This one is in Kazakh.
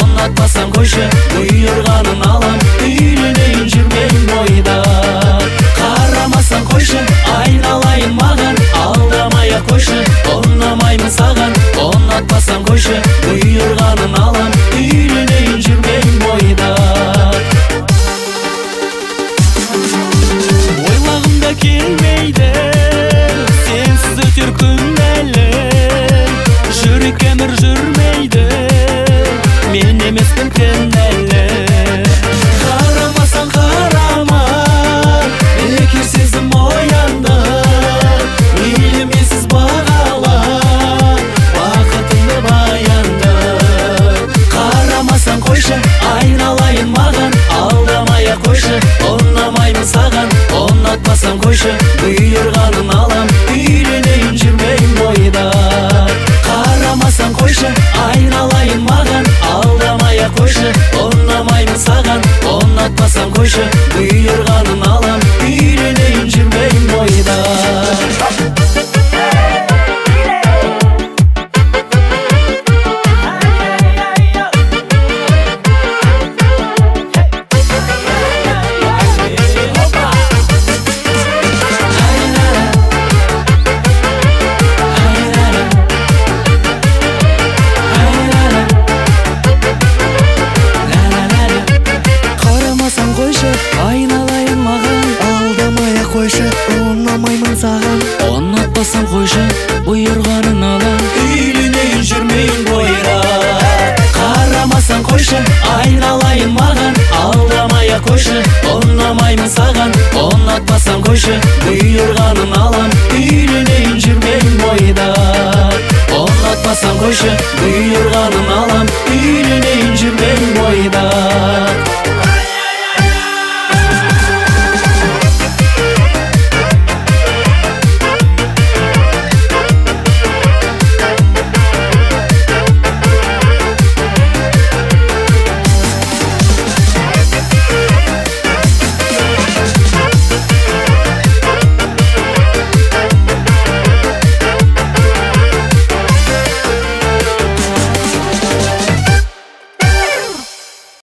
Онатпасаң қойшы, бұйырғанын алам, үйленейін жүрмейін бойда. Қарамасаң қойшы, айналайын маған, алдамай-ақ қойшы, ұнамаймын саған. Онатпасаң қойшы, бұйырғанын алам, үйленейін жүрмейін бойда. Ойлағымда келмейді, сенсіз өтер күн әлі, жүрек әмір жүрмейді, мен емеспін кінәлі. Қарамасаң қарама, бекер сезім оянды, мейлі менсіз бағала, бақытымды баянды. Қарамасаң қойшы, айналайын маған, алдамай-ақ қойшы, ұнамаймын саған. Онатпасаң қойшы, бұйырғанын алам, үйленейін жүрмейін бойда. Қарамасаң қойшы, айналайын маған, алдамай-ақ қойшы, ұнамаймын саған. Онатпасаң қойшы, бұйырғанын алам, үйленейін жүрмейін бойда. Айналайын маған, алдамай-ақ қойшы, ұнамаймын саған. Онатпасаң қойшы, бұйырғанын алам, үйленейін жүрмейін бойда. Қарамасаң қойшы, айналайын маған, алдамай-ақ қойшы, ұнамаймын саған. Онатпасаң қойшы, бұйырғанын алам, үйленейін жүрмейін бойда. Онатпасаң қойшы, бұйырғанын алам, үйленейін жүрмейін бойда.